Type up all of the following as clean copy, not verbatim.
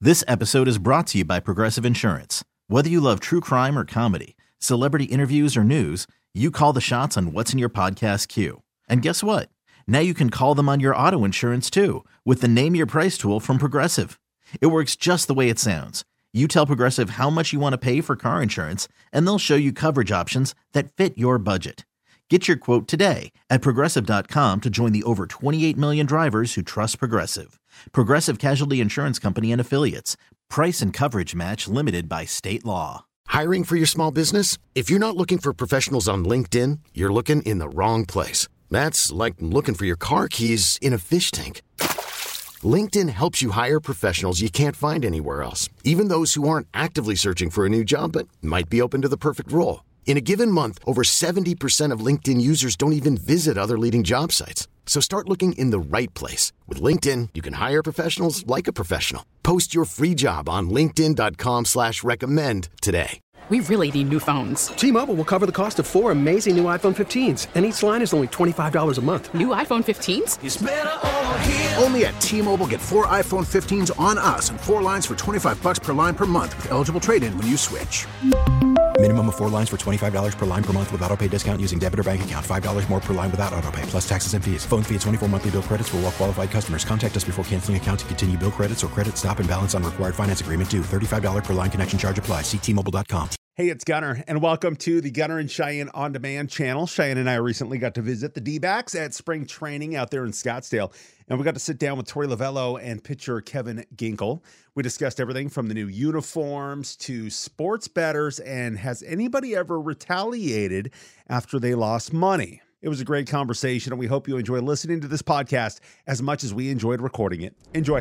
This episode is brought to you by Progressive Insurance. Whether you love true crime or comedy, celebrity interviews or news, you call the shots on what's in your podcast queue. And guess what? Now you can call them on your auto insurance too with the Name Your Price tool from Progressive. It works just the way it sounds. You tell Progressive how much you want to pay for car insurance, and they'll show you coverage options that fit your budget. Get your quote today at Progressive.com to join the over 28 million drivers who trust Progressive. Progressive Casualty Insurance Company and Affiliates. Price and coverage match limited by state law. Hiring for your small business? If you're not looking for professionals on LinkedIn, you're looking in the wrong place. That's like looking for your car keys in a fish tank. LinkedIn helps you hire professionals you can't find anywhere else, even those who aren't actively searching for a new job but might be open to the perfect role. In a given month, over 70% of LinkedIn users don't even visit other leading job sites. So start looking in the right place. With LinkedIn, you can hire professionals like a professional. Post your free job on linkedin.com/recommend today. We really need new phones. T-Mobile will cover the cost of 4 amazing new iPhone 15s, and each line is only $25 a month. New iPhone 15s? It's better over here. Only at T-Mobile, get 4 iPhone 15s on us and 4 lines for $25 per line per month with eligible trade-in when you switch. Minimum of 4 lines for $25 per line per month with autopay discount using debit or bank account. $5 more per line without autopay, plus taxes and fees. Phone fee at 24 monthly bill credits for well-qualified customers. Contact us before canceling account to continue bill credits or credit stop and balance on required finance agreement due. $35 per line connection charge applies. See T-Mobile.com. Hey, it's Gunner, and welcome to the Gunner and Cheyenne On Demand channel. Cheyenne and I recently got to visit the D-backs at spring training out there in Scottsdale, and we got to sit down with Torey Lovullo and pitcher Kevin Ginkel. We discussed everything from the new uniforms to sports bettors, and has anybody ever retaliated after they lost money? It was a great conversation, and we hope you enjoy listening to this podcast as much as we enjoyed recording it. Enjoy.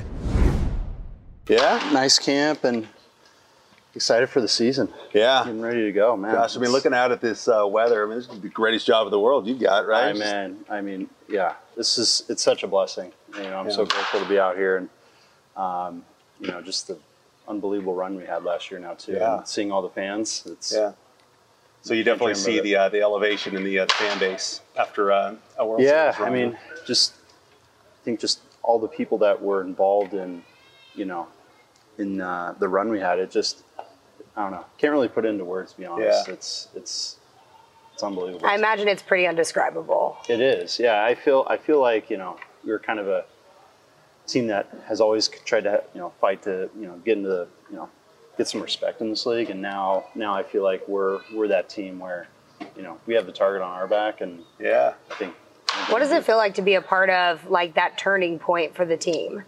Yeah, nice camp, and excited for the season. Yeah. Getting ready to go, man. Gosh, I mean, looking out at this weather, I mean, this is the greatest job of the world you got, right? I mean, yeah, it's such a blessing. You know, I'm so grateful to be out here, and, you know, just the unbelievable run we had last year now, too. Yeah. And seeing all the fans, So you definitely see the elevation in the fan base after a World Series. Yeah, I mean, I think just all the people that were involved in, you know, in the run we had, I don't know. Can't really put it into words, to be honest. Yeah. It's unbelievable. I imagine it's pretty indescribable. It is. Yeah, I feel like, you know, we're kind of a team that has always tried to, you know, fight to, you know, get into the, you know, get some respect in this league, and now I feel like we're that team where, you know, we have the target on our back, and I think. What does it feel like to be a part of like that turning point for the team?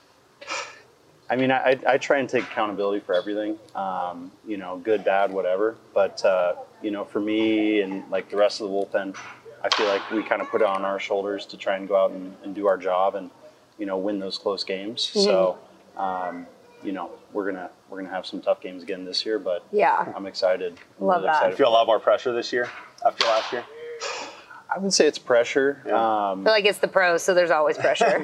I mean, I try and take accountability for everything, you know, good, bad, whatever. But, you know, for me and like the rest of the bullpen, I feel like we kind of put it on our shoulders to try and go out and do our job and, you know, win those close games. Mm-hmm. So, you know, we're gonna have some tough games again this year, but I'm excited. Love that. You feel a lot more pressure this year after last year? I would say it's pressure. I feel like it's the pros, so there's always pressure.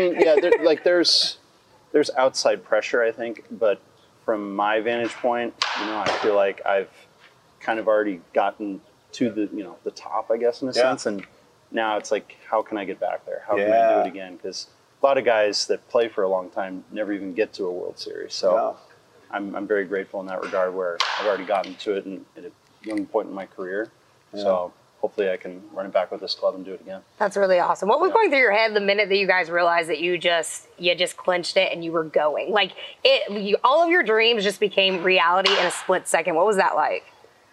There's outside pressure, I think, but from my vantage point, you know, I feel like I've kind of already gotten to the, you know, the top, I guess, in a sense, and now it's like, how can I get back there? How can I do it again? Because a lot of guys that play for a long time never even get to a World Series, so I'm very grateful in that regard, where I've already gotten to it at a young point in my career, so hopefully I can run it back with this club and do it again. That's really awesome. What was going through your head the minute that you guys realized that you just clinched it and you were going? Like, all of your dreams just became reality in a split second. What was that like?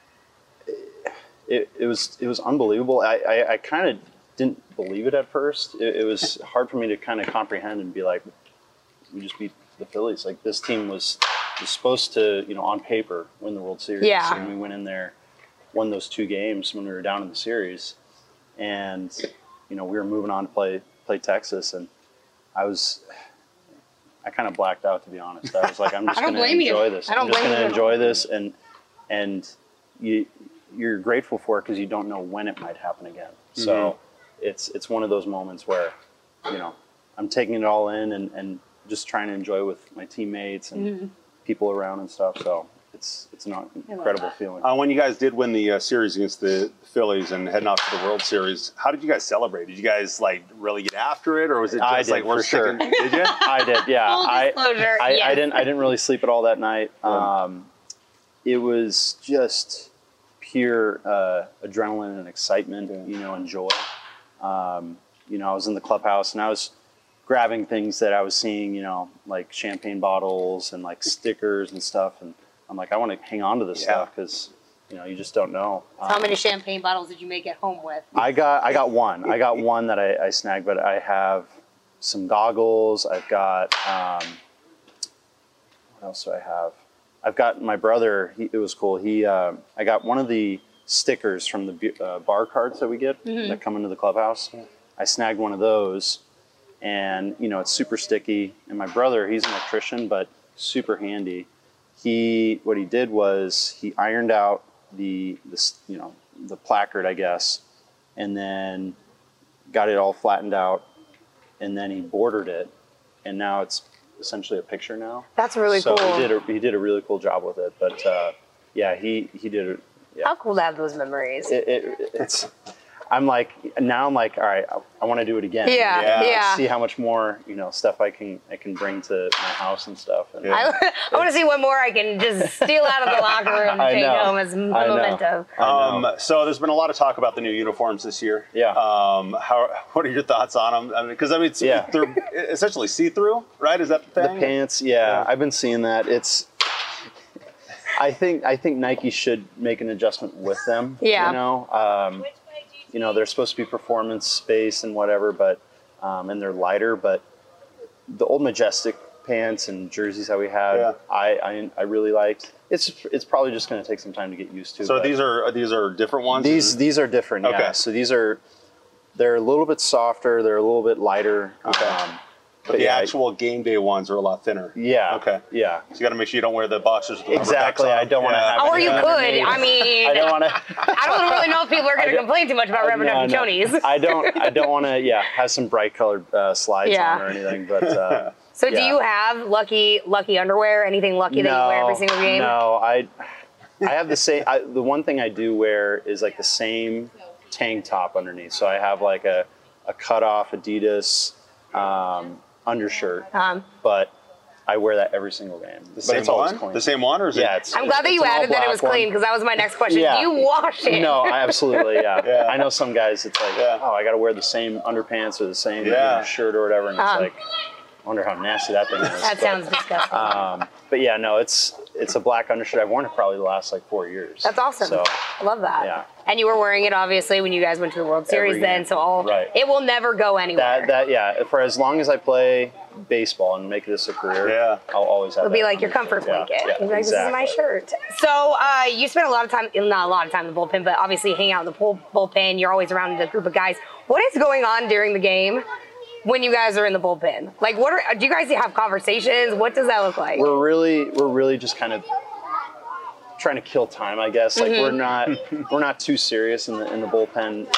It was unbelievable. I kind of didn't believe it at first. It was hard for me to kind of comprehend and be like, we just beat the Phillies. Like, this team was supposed to, you know, on paper, win the World Series. Yeah. And we went in there, won those 2 games when we were down in the series, and you know, we were moving on to play Texas, and I kind of blacked out, to be honest. I was like, I'm just going to enjoy this. I'm just going to enjoy this, and you're grateful for it because you don't know when it might happen again. Mm-hmm. So it's one of those moments where, you know, I'm taking it all in and just trying to enjoy with my teammates and people around and stuff. So it's an incredible feeling. When you guys did win the series against the Phillies and heading off to the World Series, how did you guys celebrate? Did you guys like really get after it, or was it just like we're sure? Did you? I did, yeah. Full disclosure, yes. I didn't really sleep at all that night. It was just pure adrenaline and excitement, and joy. I was in the clubhouse and I was grabbing things that I was seeing, like champagne bottles and like stickers and stuff. And I'm like, I want to hang on to this stuff because, you just don't know. How many champagne bottles did you make at home with? I got one. I got one that I snagged, but I have some goggles. I've got, what else do I have? I've got my brother. It was cool. I got one of the stickers from the bar cards that we get that come into the clubhouse. I snagged one of those, and it's super sticky. And my brother, he's an electrician, but super handy. What he did was he ironed out the placard, I guess, and then got it all flattened out, and then he bordered it, and now it's essentially a picture now. That's really cool. So he did a really cool job with it. But he did it. Yeah. How cool to have those memories. It's. I'm like, all right, I want to do it again. Yeah. See how much more stuff I can bring to my house and stuff. And, I want to see what more I can just steal out of the locker room and take home as a memento. So there's been a lot of talk about the new uniforms this year. Yeah. What are your thoughts on them? Because they're essentially see-through, right? Is that the thing? The pants, I've been seeing that. I think Nike should make an adjustment with them. Yeah. They're supposed to be performance-based and whatever, but and they're lighter. But the old Majestic pants and jerseys that we had, I really liked. It's probably just going to take some time to get used to. So these are different ones. These are different. Okay. Yeah. So they're a little bit softer. They're a little bit lighter. Okay. But the actual game day ones are a lot thinner. Yeah. Okay. Yeah. So you got to make sure you don't wear the boxers. With the exactly. I don't want to have. Or you could. I mean. I don't want to. I don't really know if people are going to complain too much about Reverend Chonies. I don't want to. Yeah, have some bright colored slides on or anything. But. So do you have lucky underwear? Anything lucky that you wear every single game? No, I have the same. The one thing I do wear is like the same tank top underneath. So I have like a cutoff Adidas. Undershirt, but I wear that every single game. The same one? The same one, or is it? I'm glad that you added that it was clean, because that was my next question. Yeah. Do you wash it? No, absolutely, yeah. I know some guys, it's like, I got to wear the same underpants or the same shirt or whatever, and it's like, I wonder how nasty that thing is. That sounds disgusting. But yeah, no, it's a black undershirt. I've worn it probably the last 4 years. That's awesome. So, I love that. Yeah. And you were wearing it obviously when you guys went to the World Series then, so it will never go anywhere. For as long as I play baseball and make this a career, I'll always have It'll be like your comfort blanket. Yeah, You're like, this is my shirt. So you spent not a lot of time in the bullpen, but obviously hang out in the bullpen. You're always around the group of guys. What is going on during the game when you guys are in the bullpen? Like, do you guys have conversations? What does that look like? We're really just kind of trying to kill time, I guess. Like we're not too serious in the bullpen,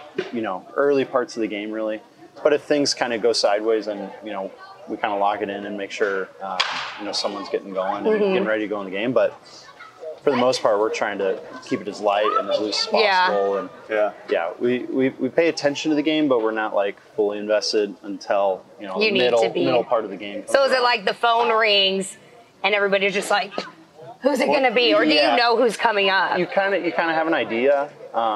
early parts of the game really. But if things kind of go sideways, and we kind of lock it in and make sure someone's getting going and getting ready to go in the game. But for the most part, we're trying to keep it as light and as loose as possible. And we pay attention to the game, but we're not fully invested until the middle part of the game. So is it like the phone rings and everybody's just like, who's it going to be? Or do you know who's coming up? You kind of have an idea,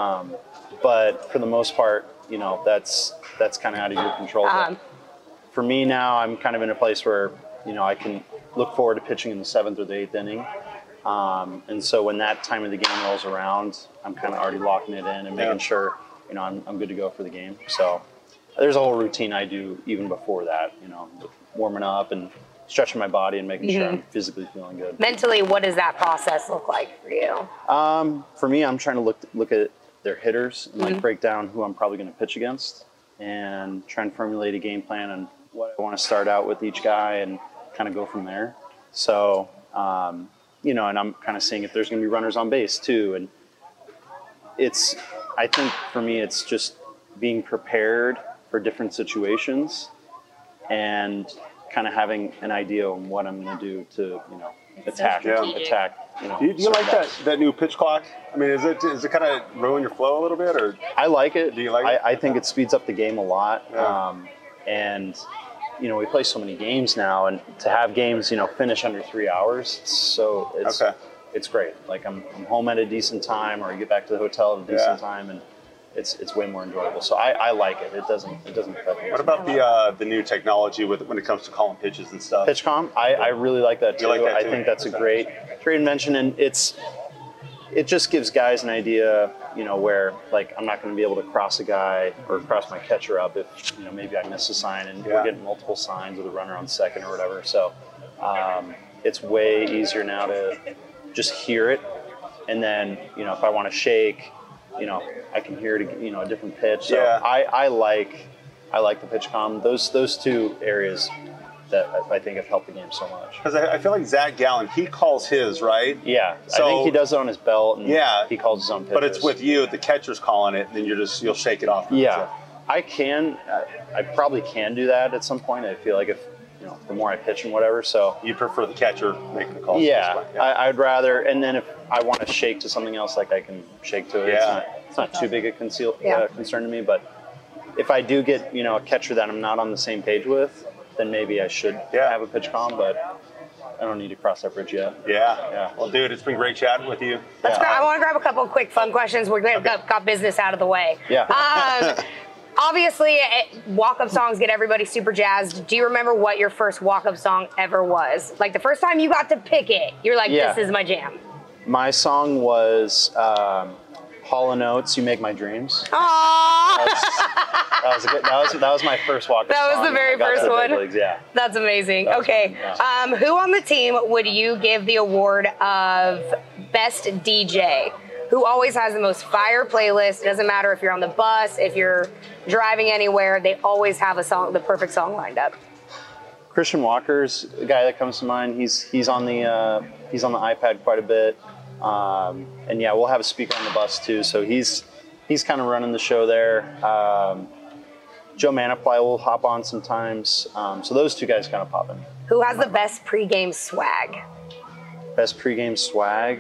but for the most part, that's kind of out of your control. For me now, I'm kind of in a place where I can look forward to pitching in the 7th or the 8th inning. And so when that time of the game rolls around, I'm kind of already locking it in and making sure, I'm good to go for the game. So there's a whole routine I do even before that, warming up and stretching my body and making sure I'm physically feeling good. Mentally, what does that process look like for you? For me, I'm trying to look at their hitters and break down who I'm probably going to pitch against and try and formulate a game plan and what I want to start out with each guy and kind of go from there. So, and I'm kind of seeing if there's going to be runners on base too. And I think for me, it's just being prepared for different situations and kind of having an idea on what I'm going to do to, attack. Do you like that new pitch clock? I mean, does it kind of ruin your flow a little bit, or? I like it. Do you like it? I think it speeds up the game a lot. Yeah. And we play so many games now, and to have games, finish under 3 hours, it's great. Like I'm home at a decent time, or you get back to the hotel at a decent time, and it's way more enjoyable. So I like it. It doesn't affect me. What about the new technology when it comes to calling pitches and stuff? PitchCom, I really like that too. You like that too? I think that's a great invention, and it just gives guys an idea, where like I'm not going to be able to cross a guy or cross my catcher up if maybe I miss a sign, and we're getting multiple signs with a runner on second or whatever. So it's way easier now to just hear it, and then if I want to shake, I can hear it, a different pitch. So I like the PitchCom. Those two areas that I think have helped the game so much. Because I feel like Zach Gallen, he calls his, right? Yeah, so, I think he does it on his belt, and he calls his own pitches. But it's with you, the catcher's calling it, and then you'll shake it off. Yeah, I probably can do that at some point. I feel like if the more I pitch and whatever, so. You prefer the catcher making the call? Yeah, I'd rather, and then if I want to shake to something else, like I can shake to it. Yeah. It's not too big a concern to me, but if I do get, a catcher that I'm not on the same page with, then maybe I should have a PitchCom, but I don't need to cross that bridge yet. Yeah. Well, dude, it's been great chatting with you. I want to grab a couple of quick fun questions. We're going to got business out of the way. Yeah. Obviously, walk-up songs get everybody super jazzed. Do you remember what your first walk-up song ever was? Like the first time you got to pick it, you're like, this is my jam. My song was Hall & Oates, You Make My Dreams. Aww. That was my first walk-up song. That was the very first one? Big leagues, yeah. That's amazing. Okay. Who on the team would you give the award of Best DJ? Who always has the most fire playlist? It doesn't matter if you're on the bus, if you're driving anywhere, they always have the perfect song lined up. Christian Walker's a guy that comes to mind. He's on the iPad quite a bit. And we'll have a speaker on the bus too, so he's kind of running the show there. Joe Manaply will hop on sometimes. So those two guys kind of pop in. Who has the best pregame swag? Best pregame swag?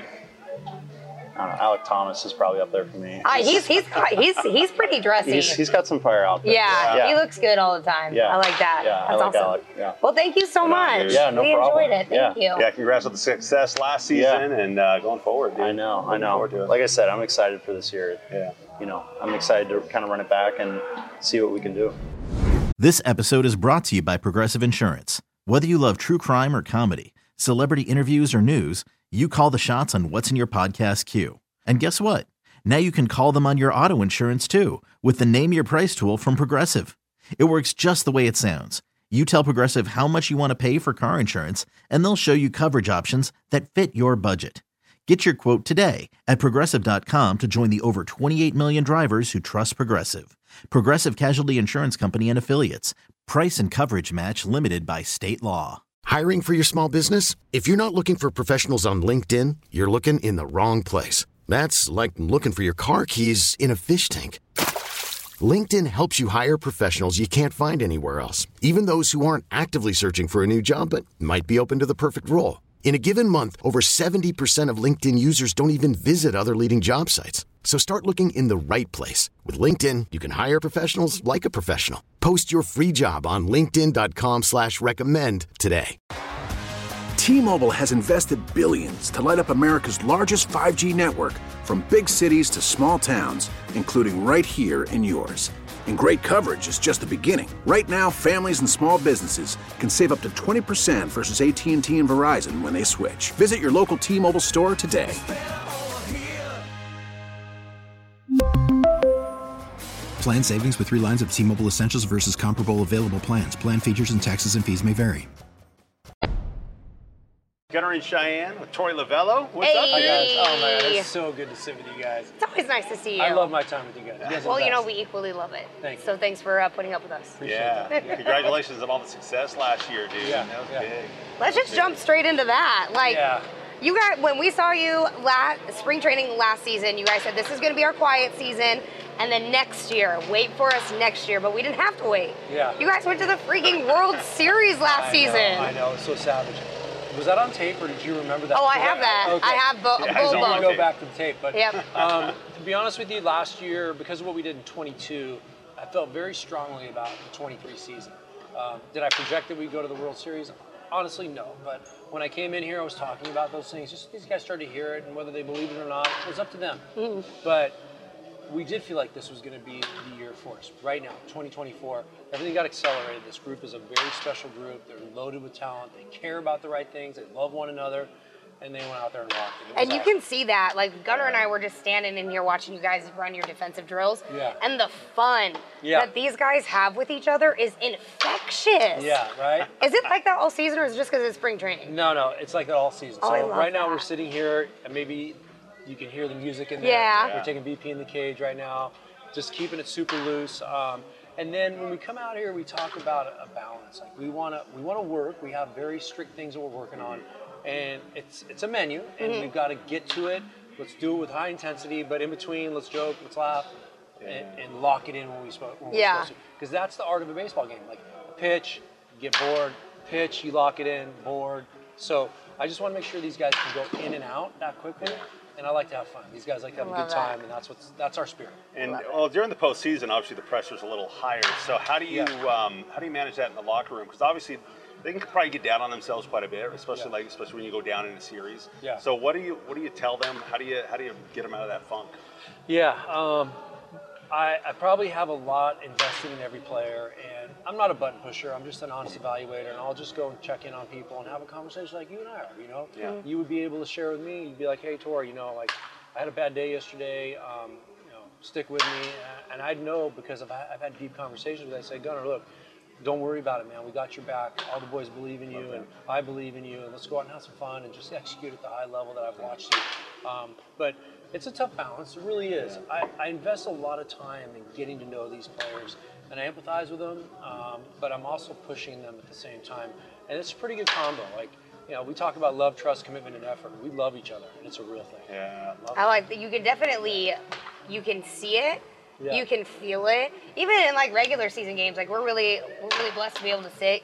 I don't know, Alec Thomas is probably up there for me. He's pretty dressy. He's got some fire out there. Yeah, he looks good all the time. Yeah. I like that. Yeah, That's I like awesome. Alec. Yeah. Well, thank you so much. Yeah, no we problem. enjoyed it. Thank you. Yeah, congrats on the success last season and going forward, dude. I know. Like I said, I'm excited for this year. Yeah. I'm excited to kind of run it back and see what we can do. This episode is brought to you by Progressive Insurance. Whether you love true crime or comedy, celebrity interviews or news, you call the shots on what's in your podcast queue. And guess what? Now you can call them on your auto insurance too with the Name Your Price tool from Progressive. It works just the way it sounds. You tell Progressive how much you want to pay for car insurance, and they'll show you coverage options that fit your budget. Get your quote today at Progressive.com to join the over 28 million drivers who trust Progressive. Progressive Casualty Insurance Company and Affiliates. Price and coverage match limited by state law. Hiring for your small business? If you're not looking for professionals on LinkedIn, you're looking in the wrong place. That's like looking for your car keys in a fish tank. LinkedIn helps you hire professionals you can't find anywhere else, even those who aren't actively searching for a new job but might be open to the perfect role. In a given month, over 70% of LinkedIn users don't even visit other leading job sites. So start looking in the right place. With LinkedIn, you can hire professionals like a professional. Post your free job on linkedin.com/recommend today. T-Mobile has invested billions to light up America's largest 5G network, from big cities to small towns, including right here in yours. And great coverage is just the beginning. Right now, families and small businesses can save up to 20% versus AT&T and Verizon when they switch. Visit your local T-Mobile store today. Plan savings with 3 lines of T-Mobile Essentials versus comparable available plans. Plan features and taxes and fees may vary. Gunner and Cheyenne with Tori Lavello. What's up, Hi, guys? Oh, my God. It's so good to sit with you guys. It's always nice to see you. I love my time with you guys. Well, we equally love it. Thank you. So thanks for putting up with us. Congratulations on all the success last year, dude. Yeah. That was big. Let's just jump straight into that. You guys, when we saw you spring training last season, you guys said this is going to be our quiet season. And then next year, wait for us next year, but we didn't have to wait. Yeah. You guys went to the freaking World Series last season. I know, it's so savage. Was that on tape, or did you remember that? Oh, I have that. Okay. I have both. I want to go back to the tape, but yep. To be honest with you, last year, because of what we did in 22, I felt very strongly about the 23 season. Did I project that we'd go to the World Series? Honestly, no. But when I came in here, I was talking about those things. Just these guys started to hear it, and whether they believed it or not, it was up to them. Mm-hmm. But we did feel like this was going to be the year for us. Right now, 2024, everything got accelerated. This group is a very special group. They're loaded with talent. They care about the right things. They love one another. And they went out there and rocked it. And you can see that. Like, Gunnar and I were just standing in here watching you guys run your defensive drills. Yeah. And the fun that these guys have with each other is infectious. Yeah, right? Is it like that all season, or is it just because it's spring training? No, it's like that all season. Oh, So right now that. we're sitting here, and maybe you can hear the music in there. Yeah. We're taking BP in the cage right now, just keeping it super loose. And then when we come out here, we talk about a balance. Like we want to work. We have very strict ththings that we're working on. And it's a menu, and we've got to get to it. Let's do it with high intensity, but in between, let's joke, let's laugh, and lock it in when we're supposed to. Because that's the art of a baseball game. Like pitch, you get bored, pitch, you lock it in, bored. So I just want to make sure these guys can go in and out that quickly. And I like to have fun. These guys like to have a good time, and that's our spirit. And well, during the postseason, obviously the pressure's a little higher. So how do you manage that in the locker room? Because obviously they can probably get down on themselves quite a bit, especially when you go down in a series. Yeah. So what do you tell them? How do you get them out of that funk? Yeah. I probably have a lot invested in every player, and I'm not a button pusher. I'm just an honest evaluator, and I'll just go and check in on people and have a conversation like you and I are. You know, you would be able to share with me. You'd be like, "Hey, Tor, like I had a bad day yesterday. Stick with me," and I'd know because I've had deep conversations with. I say, "Gunnar, look, don't worry about it, man. We got your back. All the boys believe in you, and I believe in you. And let's go out and have some fun and just execute at the high level that I've watched you." But it's a tough balance. It really is. I invest a lot of time in getting to know these players, and I empathize with them, but I'm also pushing them at the same time. And it's a pretty good combo. Like, we talk about love, trust, commitment, and effort. We love each other, and it's a real thing. Yeah, I like that. You can see it. Yeah. You can feel it. Even in like regular season games, like we're really blessed to be able to sit,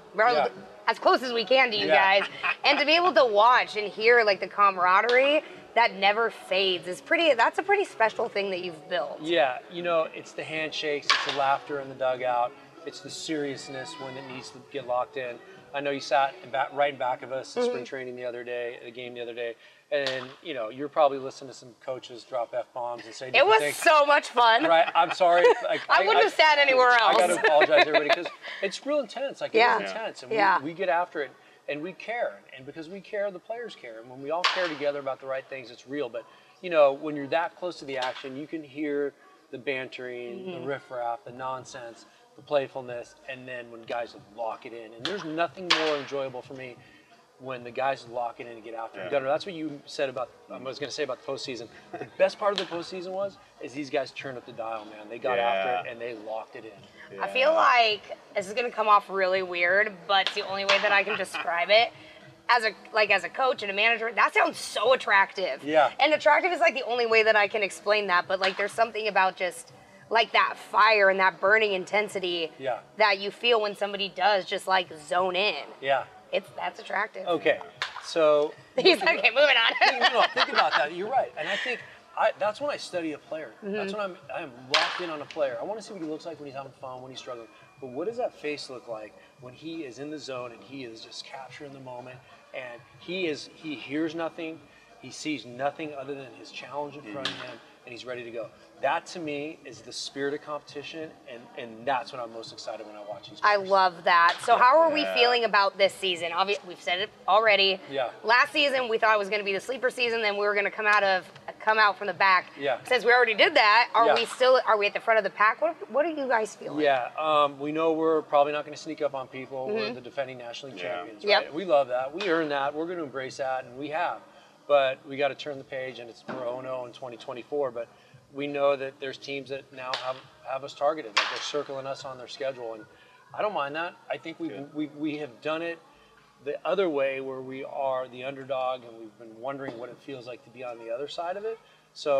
as close as we can to you guys, and to be able to watch and hear like the camaraderie that never fades that's a pretty special thing that you've built. Yeah, it's the handshakes, it's the laughter in the dugout, it's the seriousness when it needs to get locked in. I know you sat right in back of us at spring training the game the other day, and you're probably listening to some coaches drop F-bombs and say it was things. So much fun. Right, I'm sorry. I wouldn't have sat anywhere else. I got to apologize to everybody because it's real intense. It is intense, and we get after it, and we care, and because we care, the players care, and when we all care together about the right things, it's real. But when you're that close to the action, you can hear the bantering, the riffraff, the nonsense, the playfulness, and then when guys lock it in. And there's nothing more enjoyable for me when the guys lock it in and get after it. Gunnar, that's what you said about, I was going to say about the postseason. The best part of the postseason is these guys turned up the dial, man. They got after it, and they locked it in. Yeah. I feel like this is going to come off really weird, but it's the only way that I can describe it. As a coach and a manager, that sounds so attractive. Yeah. And attractive is like the only way that I can explain that, but like there's something about just like that fire and that burning intensity that you feel when somebody does just like zone in. Yeah. That's attractive. Okay. So he's like, okay, moving on. Think about that. You're right. And I think that's when I study a player. That's when I'm locked in on a player. I want to see what he looks like when he's having fun, when he's struggling. But what does that face look like when he is in the zone and he is just capturing the moment and he hears nothing, he sees nothing other than his challenge in front of him, and he's ready to go. That to me is the spirit of competition, and that's what I'm most excited when I watch these players. I love that. So how are we feeling about this season? We've said it already. Yeah. Last season we thought it was going to be the sleeper season, then we were going to come out from the back. Yeah. Since we already did that, are we at the front of the pack? What do you guys feel? Yeah. We know we're probably not going to sneak up on people. We're the defending National League champions. Right? Yep. We love that. We earned that. We're going to embrace that, and we have. But we got to turn the page, and we're 0-0 in 2024. But we know that there's teams that now have us targeted. Like they're circling us on their schedule, and I don't mind that. I think we have done it the other way, where we are the underdog, and we've been wondering what it feels like to be on the other side of it. So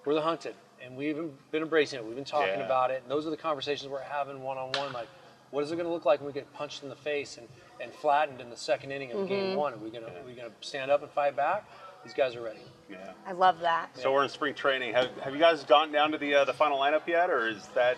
we're the hunted, and we've been embracing it. We've been talking about it, and those are the conversations we're having one-on-one. Like, what is it going to look like when we get punched in the face and flattened in the second inning of game one? Are we gonna stand up and fight back? These guys are ready. Yeah, I love that. So we're in spring training. Have you guys gone down to the final lineup yet, or is that?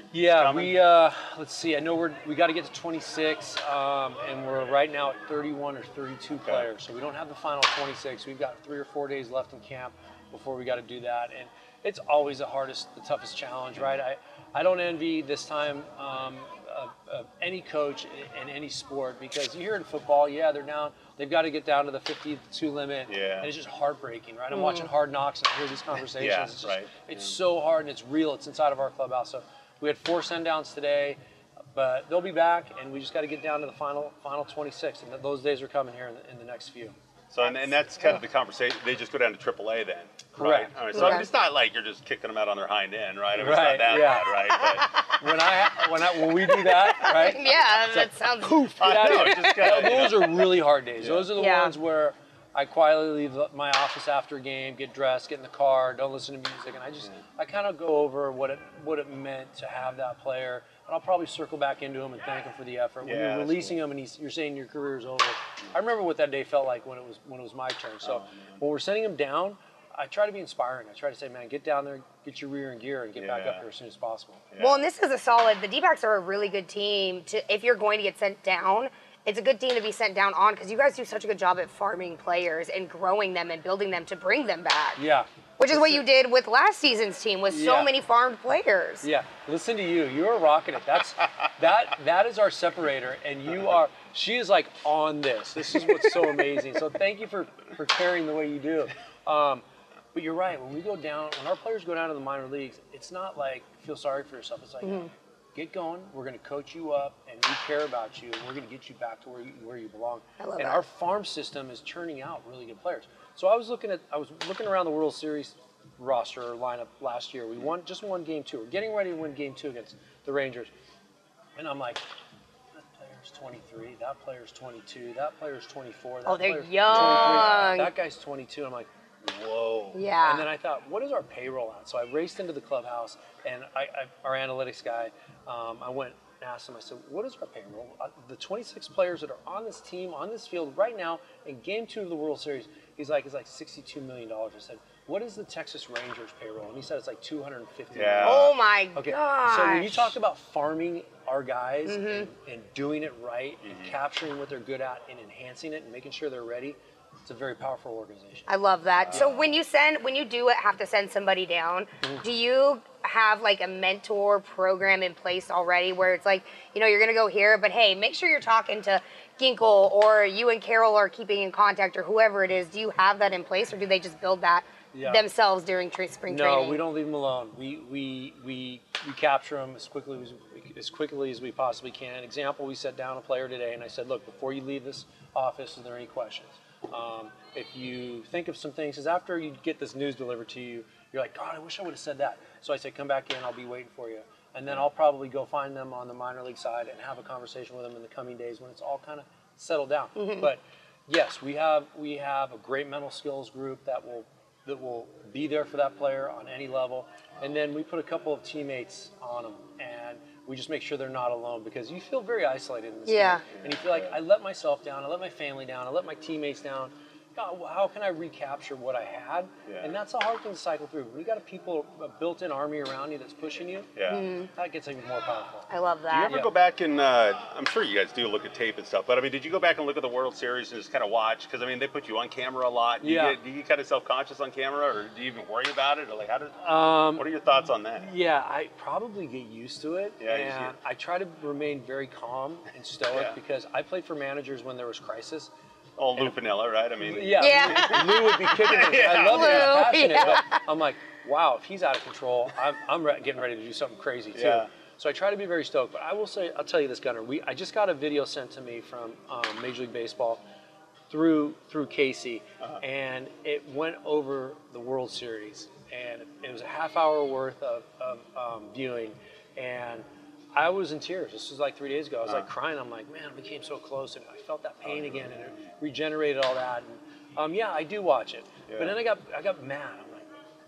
We let's see. I know we got to get to 26, and we're right now at 31 or 32 players. So we don't have the final 26. We've got 3 or 4 days left in camp before we got to do that, and it's always the toughest challenge, right? I don't envy this time of any coach in any sport, because you hear in football, they're down. They've got to get down to the 52 limit, and it's just heartbreaking, right? I'm watching Hard Knocks and I hear these conversations. It's so hard, and it's real. It's inside of our clubhouse. So we had 4 send-downs today, but they'll be back, and we just got to get down to the final 26, and those days are coming here in the next few. So and that's kind of the conversation. They just go down to AAA then, correct? Right? All right. So it's not like you're just kicking them out on their hind end, right? I mean, it's not that bad, right? But when we do that, right? That sounds. Poof! Those are really hard days. Those are the ones where I quietly leave my office after a game, get dressed, get in the car, don't listen to music, and I kind of go over what it meant to have that player. And I'll probably circle back into him and thank him for the effort. When you're releasing him and you're saying your career is over, I remember what that day felt like when it was my turn. So when we're sending him down, I try to be inspiring. I try to say, man, get down there, get your rear in gear, and get back up here as soon as possible. Well, and this is the D-backs are a really good team if you're going to get sent down. It's a good team to be sent down on, because you guys do such a good job at farming players and growing them and building them to bring them back. Yeah. Which is what you did with last season's team with so many farmed players. Yeah, listen to you. You are rocking it. That is our separator, and she is like on this. This is what's so amazing. So thank you for carrying the way you do. But you're right. When our players go down to the minor leagues, it's not like feel sorry for yourself. It's like, get going. We're going to coach you up, and we care about you, and we're going to get you back to where you belong. I love that. And our farm system is churning out really good players. So I was looking around the World Series roster or lineup last year. We just won game 2. We're getting ready to win game 2 against the Rangers. And I'm like, that player's 23, that player's 22, that player's 24. That they're player's young. 23, that guy's 22. I'm like, whoa. Yeah. And then I thought, what is our payroll at? So I raced into the clubhouse, and our analytics guy, I went and asked him, I said, what is our payroll? The 26 players that are on this team, on this field right now in game 2 of the World Series, it's like $62 million. I said, what is the Texas Rangers payroll? And he said it's like $250 million. Oh my gosh. So when you talk about farming our guys and doing it right and capturing what they're good at and enhancing it and making sure they're ready, it's a very powerful organization. I love that. So when you have to send somebody down, do you have like a mentor program in place already where it's like, you're going to go here, but hey, make sure you're talking to Ginkel, or you and Carol are keeping in contact, or whoever it is? Do you have that in place, or do they just build that themselves during spring training? No, we don't leave them alone. We capture them as quickly as we possibly can. Example, we sat down a player today, and I said, look, before you leave this office, is there any questions? If you think of some things, because after you get this news delivered to you, you're like, God, I wish I would have said that. So I say, come back in, I'll be waiting for you. And then I'll probably go find them on the minor league side and have a conversation with them in the coming days when it's all kind of settled down. But yes, we have a great mental skills group that will be there for that player on any level. And then we put a couple of teammates on them, and we just make sure they're not alone, because you feel very isolated in this game. And you feel like, I let myself down, I let my family down, I let my teammates down. God, how can I recapture what I had? And that's a hard thing to cycle through. When you got a built-in army around you that's pushing you, that gets even more powerful. I love that. Do you ever go back and, I'm sure you guys do look at tape and stuff, but I mean, did you go back and look at the World Series and just kind of watch? Because I mean, they put you on camera a lot. Do you get kind of self-conscious on camera, or do you even worry about it? Or like, what are your thoughts on that? Yeah, I probably get used to it. And I try to remain very calm and stoic, because I played for managers when there was crisis. Oh, Lou Piniella, right? I mean, Lou would be kicking me. I love that he's passionate, but I'm like, wow, if he's out of control, I'm getting ready to do something crazy too. So I try to be very stoked. But I'll tell you this, Gunnar. I just got a video sent to me from Major League Baseball through Casey, and it went over the World Series, and it was a half hour worth of viewing, and I was in tears. This was like 3 days ago. I was like crying. I'm like, man, we came so close, and I felt that pain again, and it regenerated all that. And I do watch it. But then I got mad. I'm like,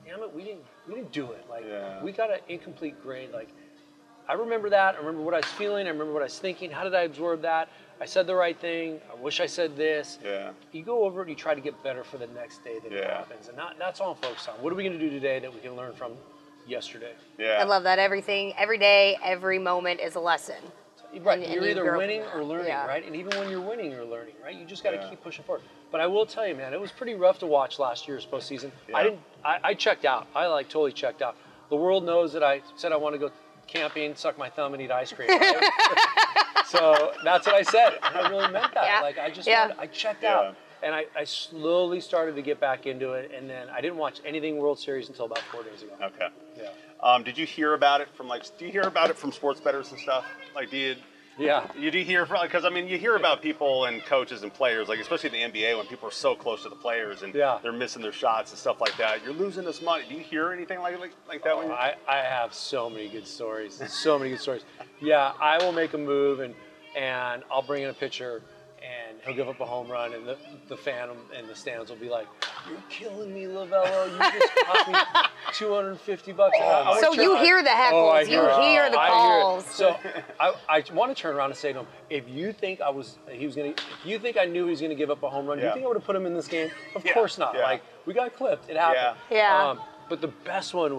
damn it, we didn't do it. Like we got an incomplete grade. Like I remember that. I remember what I was feeling. I remember what I was thinking. How did I absorb that? I said the right thing. I wish I said this. Yeah. You go over it and you try to get better for the next day that it happens. And that's all I'm focused on. What are we going to do today that we can learn from yesterday? Yeah. I love that. Everything, every day, every moment is a lesson. Right. You're either winning or learning, right? And even when you're winning, you're learning, right? You just got to keep pushing forward. But I will tell you, man, it was pretty rough to watch last year's postseason. Yeah. I checked out. I totally checked out. The world knows that I said I want to go camping, suck my thumb, and eat ice cream. Right? So that's what I said. And I really meant that. Yeah. Like I checked out. And I slowly started to get back into it. And then I didn't watch anything World Series until about 4 days ago. Okay. Yeah. Did you hear about it from do you hear about it from sports bettors and stuff? Like, you do hear from, because I mean, you hear about people and coaches and players, like especially in the NBA when people are so close to the players and they're missing their shots and stuff like that. You're losing this money. Do you hear anything like that? When I have so many good stories. So many good stories. Yeah, I will make a move and I'll bring in a pitcher and he'll give up a home run and the fan in the stands will be like, "You're killing me, Lovello. You just cost me $250." So you hear the heckles, you hear the calls. So I want to turn around and say to him, if you think I knew he was gonna give up a home run, do you think I would have put him in this game? Of course not. Yeah. Like we got clipped. It happened. Yeah. But the best one.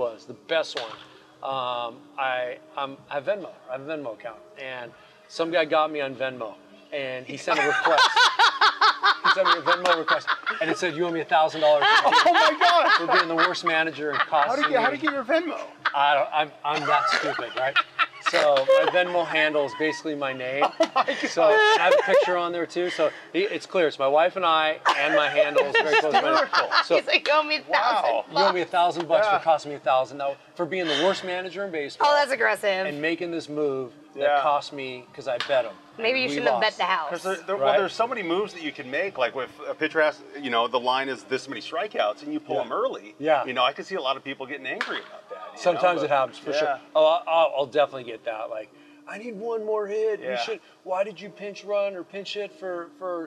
I have Venmo. I have a Venmo account, and some guy got me on Venmo, and he sent a request. He sent me a Venmo request, and it said, "You owe me $1,000." Oh my God! For being the worst manager and costing me. How do you get your Venmo? I'm that stupid, right? So my Venmo handle is basically my name. Oh my God. So I have a picture on there too. So it's clear. It's my wife and I, and my handle is very close to my So he's like, "You owe me $1,000. You owe me $1,000 for costing me $1,000. Now for being the worst manager in baseball. Oh, that's aggressive. And making this move that cost me because I bet him. Maybe you shouldn't have bet the house. Well, there's so many moves that you can make. Like if a pitcher has, the line is this many strikeouts, and you pull them early. Yeah. I can see a lot of people getting angry about that. Sometimes it happens for sure. Oh, I'll definitely get that. Like, I need one more hit. Yeah. You should. Why did you pinch run or pinch hit for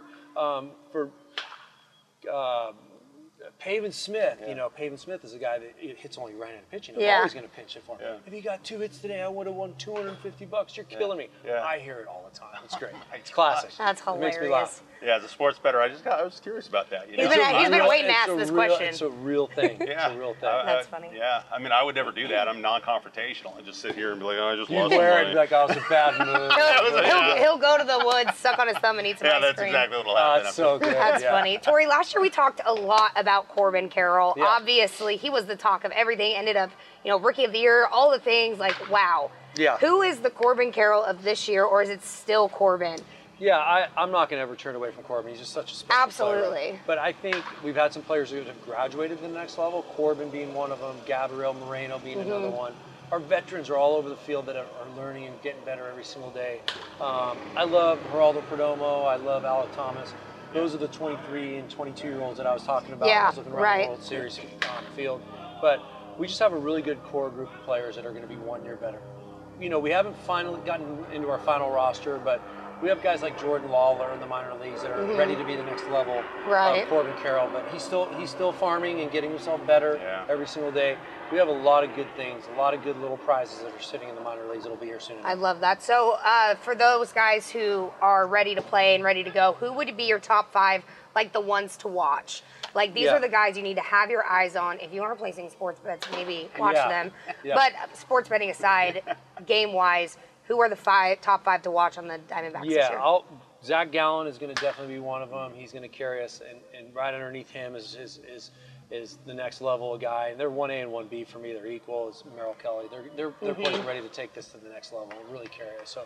Pavin Smith? Pavin Smith is a guy that hits only right-handed pitching. I'm always going to pinch it for him. Yeah. If you got 2 hits today, I would have won $250. You're killing me. Yeah. I hear it all the time. It's great. It's classic. That's hilarious. It makes me laugh. Yeah, as a sports bettor, I was curious about that. He's been waiting to ask this question. It's a real thing. Yeah. It's a real thing. That's funny. Yeah, I mean, I would never do that. I'm non-confrontational. I just sit here and be like, I just You lost some wear money. it like I was a bad move. He'll go to the woods, suck on his thumb, and eat some ice that's cream. exactly what will happen. That's so good. That's funny. Tori, last year we talked a lot about Corbin Carroll. Yeah. Obviously, he was the talk of everything. Ended up, Rookie of the Year, all the things. Like, wow. Yeah. Who is the Corbin Carroll of this year, or is it still Corbin? Yeah, I'm not going to ever turn away from Corbin. He's just such a special Absolutely. player. But I think we've had some players who have graduated to the next level, Corbin being one of them, Gabriel Moreno being another one. Our veterans are all over the field that are learning and getting better every single day. I love Geraldo Perdomo. I love Alec Thomas. Those are the 23 and 22-year-olds that I was talking about. Yeah, I was looking around the World Series field. But we just have a really good core group of players that are going to be 1 year better. We haven't finally gotten into our final roster, but we have guys like Jordan Lawler in the minor leagues that are ready to be the next level of Corbin Carroll, but he's still farming and getting himself better every single day. We have a lot of good things, a lot of good little prizes that are sitting in the minor leagues that'll be here soon. I love that. So for those guys who are ready to play and ready to go, who would be your top 5, like the ones to watch? Like these are the guys you need to have your eyes on. If you are placing sports bets, maybe watch them. Yeah. But sports betting aside, game-wise, who are the top 5 to watch on the Diamondbacks this year? Zach Gallen is going to definitely be one of them. He's going to carry us, and right underneath him is the next level guy. And they're 1A and 1B for me. They're equal. It's Merrill Kelly. They're playing ready to take this to the next level and really carry us. So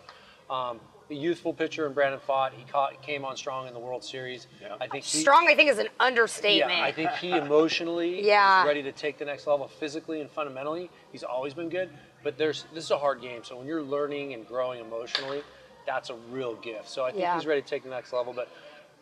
a youthful pitcher in Brandon Pfaadt. He came on strong in the World Series. Yeah. I think strong, I think, is an understatement. Yeah, I think he emotionally is ready to take the next level. Physically and fundamentally, he's always been good. But this is a hard game. So when you're learning and growing emotionally, that's a real gift. So I think he's ready to take the next level. But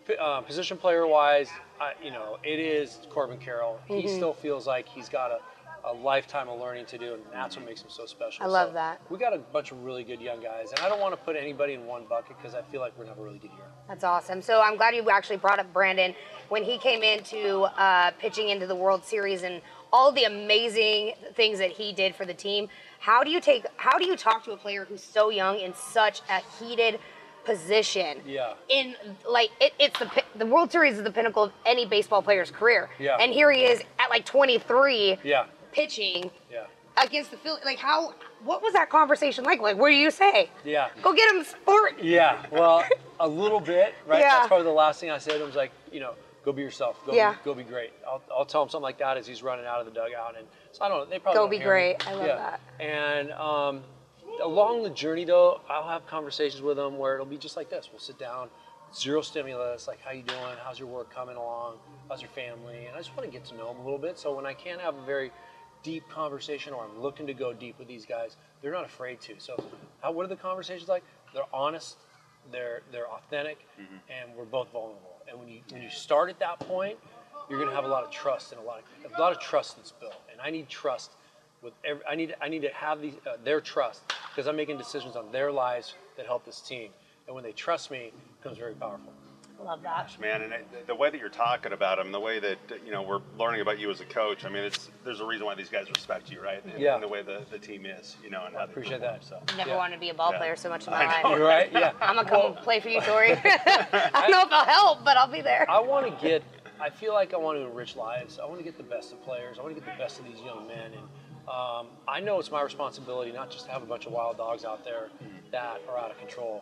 position player-wise, it is Corbin Carroll. He still feels like he's got a lifetime of learning to do, and that's what makes them so special. I love that. We got a bunch of really good young guys, and I don't want to put anybody in one bucket because I feel like we're going to have a really good year. That's awesome. So I'm glad you actually brought up Brandon. When he came into pitching into the World Series and all the amazing things that he did for the team, how do you talk to a player who's so young in such a heated position? Yeah. In like it's the World Series is the pinnacle of any baseball player's career. Yeah. And here he is at like 23. Yeah. Pitching. Yeah. Against the Phillies. Like what was that conversation like? Like, what do you say? Yeah. Go get him sport. Yeah. Well, a little bit, right? Yeah. That's probably the last thing I said to him was like, go be yourself. Go be great. I'll tell him something like that as he's running out of the dugout. And so I don't know. They probably Go don't be hear great. me. I love that. And along the journey, though, I'll have conversations with them where it'll be just like this. We'll sit down, zero stimulus, like, how you doing? How's your work coming along? How's your family? And I just want to get to know them a little bit. So when I can't have a very deep conversation or I'm looking to go deep with these guys, they're not afraid to. So what are the conversations like? They're honest, they're authentic, and we're both vulnerable. And when you start at that point, you're going to have a lot of trust and a lot of trust that's built. And I need trust with I need to have their trust because I'm making decisions on their lives that help this team. And when they trust me, it becomes very powerful. Love that. Gosh, man, and the way that you're talking about him, the way that we're learning about you as a coach. I mean, there's a reason why these guys respect you, right? And, and the way the team is, and how I appreciate that. So Never wanted to be a ball player so much in my life. You're right. Yeah. I'm gonna come play for you, Tori. I don't know if I'll help, but I'll be there. I feel like I want to enrich lives. I want to get the best of players. I want to get the best of these young men. And I know it's my responsibility not just to have a bunch of wild dogs out there that are out of control.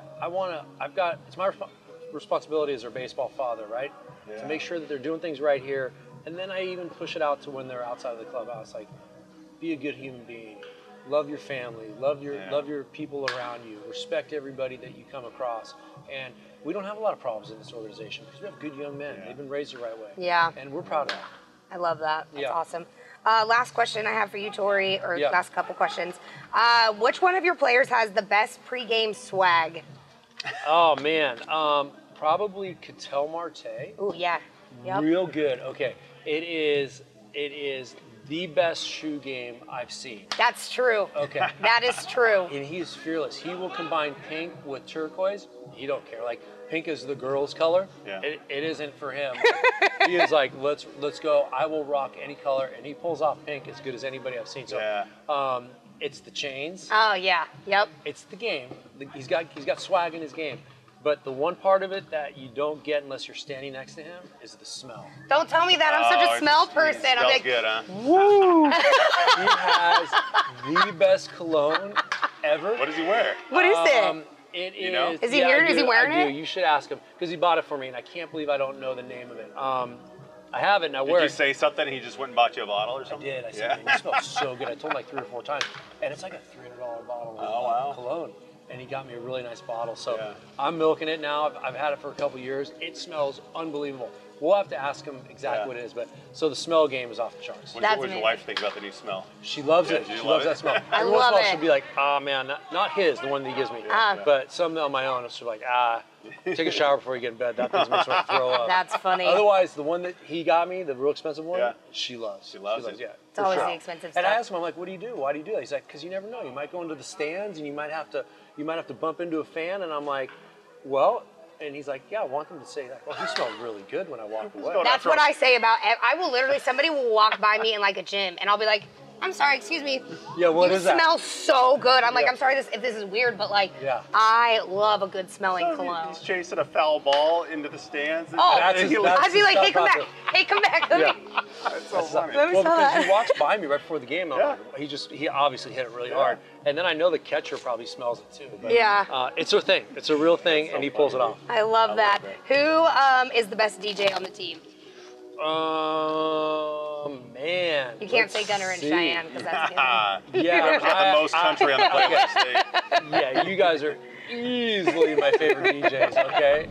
It's my responsibility as their baseball father, right? To make sure that they're doing things right here. And then I even push it out to when they're outside of the clubhouse. Like, be a good human being. Love your family. Love your people around you. Respect everybody that you come across. And we don't have a lot of problems in this organization because we have good young men. They've been raised the right way. Yeah. And we're proud of that. I love that. That's awesome. Last question I have for you, Tori, or last couple questions. Which one of your players has the best pregame swag? Oh, man. Probably Ketel Marte. Oh, yeah. Yep. Real good. Okay. It is the best shoe game I've seen. That's true. Okay. That is true. And he is fearless. He will combine pink with turquoise. He don't care. Like, pink is the girl's color. Yeah. It isn't for him. He is like, let's go. I will rock any color. And he pulls off pink as good as anybody I've seen. So it's the chains. Oh, yeah. Yep. It's the game. He's got swag in his game. But the one part of it that you don't get unless you're standing next to him is the smell. Don't tell me that. I'm such a smell person. He I'm like, good, huh? woo. He has the best cologne ever. What does he wear? What is it? It is. You know? Is he wearing? Is he wearing I do. it? You should ask him because he bought it for me, and I can't believe I don't know the name of it. I have it, and I wear it. Did you say something? And he just went and bought you a bottle or something? I did. I said, man, you smell so good. I told him like 3 or 4 times, and it's like a $300 bottle of cologne. And he got me a really nice bottle. So I'm milking it now. I've had it for a couple years. It smells unbelievable. We'll have to ask him exactly what it is. But so the smell game is off the charts. What does your wife think about the new smell? She loves it. She loves that smell. I Every love once in a while it. she'll be like, man, not his, the one that he gives me. But some on my own, she'll be like, take a shower before you get in bed. That thing makes me throw up. That's funny. Otherwise, the one that he got me, the real expensive one, she loves. She loves it. Yeah. It's always the expensive stuff. And I asked him, I'm like, what do you do? Why do you do that? He's like, because you never know. You might go into the stands and you might have to bump into a fan. And I'm like, well, and he's like, yeah, I want them to say that. Well, he smelled really good when I walked away. That's what I say about. I will literally. Somebody will walk by me in like a gym, and I'll be like, I'm sorry, excuse me. Yeah, what is that? You smell so good. I'm like, I'm sorry if this is weird, but like, I love a good smelling cologne. He's chasing a foul ball into the stands. Oh, I'd be like, hey, come back. Hey, come back. Let me. That's so funny. Let me smell that. Because he walks by me right before the game. And I'm like, he obviously hit it really hard. And then I know the catcher probably smells it too. But, it's a thing. It's a real thing, and he pulls it off. I love that. Who is the best DJ on the team? Man. You can't say Gunnar and Cheyenne because that's good. Yeah, the most country on the planet state. Yeah, you guys are easily my favorite DJs, okay?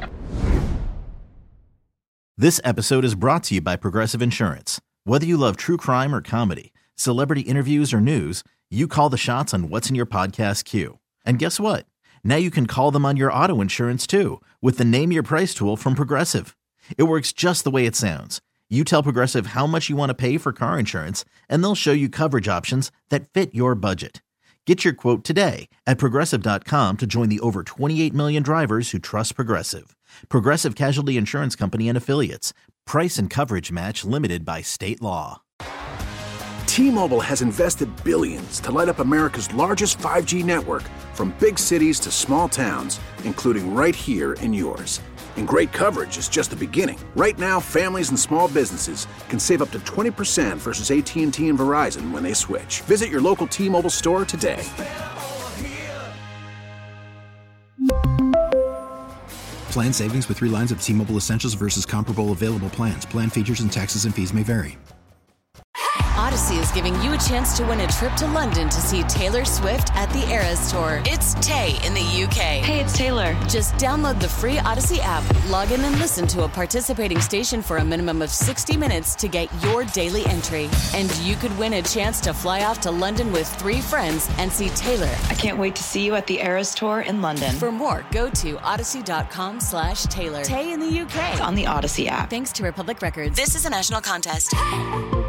This episode is brought to you by Progressive Insurance. Whether you love true crime or comedy, celebrity interviews or news, you call the shots on what's in your podcast queue. And guess what? Now you can call them on your auto insurance too with the Name Your Price tool from Progressive. It works just the way it sounds. You tell Progressive how much you want to pay for car insurance, and they'll show you coverage options that fit your budget. Get your quote today at Progressive.com to join the over 28 million drivers who trust Progressive. Progressive Casualty Insurance Company and Affiliates. Price and coverage match limited by state law. T-Mobile has invested billions to light up America's largest 5G network, from big cities to small towns, including right here in yours. And great coverage is just the beginning. Right now, families and small businesses can save up to 20% versus AT&T and Verizon when they switch. Visit your local T-Mobile store today. Plan savings with 3 lines of T-Mobile Essentials versus comparable available plans. Plan features and taxes and fees may vary. Odyssey is giving you a chance to win a trip to London to see Taylor Swift at the Eras Tour. It's Tay in the UK. Hey, it's Taylor. Just download the free Odyssey app, log in and listen to a participating station for a minimum of 60 minutes to get your daily entry. And you could win a chance to fly off to London with 3 friends and see Taylor. I can't wait to see you at the Eras Tour in London. For more, go to odyssey.com/Taylor. Tay in the UK. It's on the Odyssey app. Thanks to Republic Records. This is a national contest.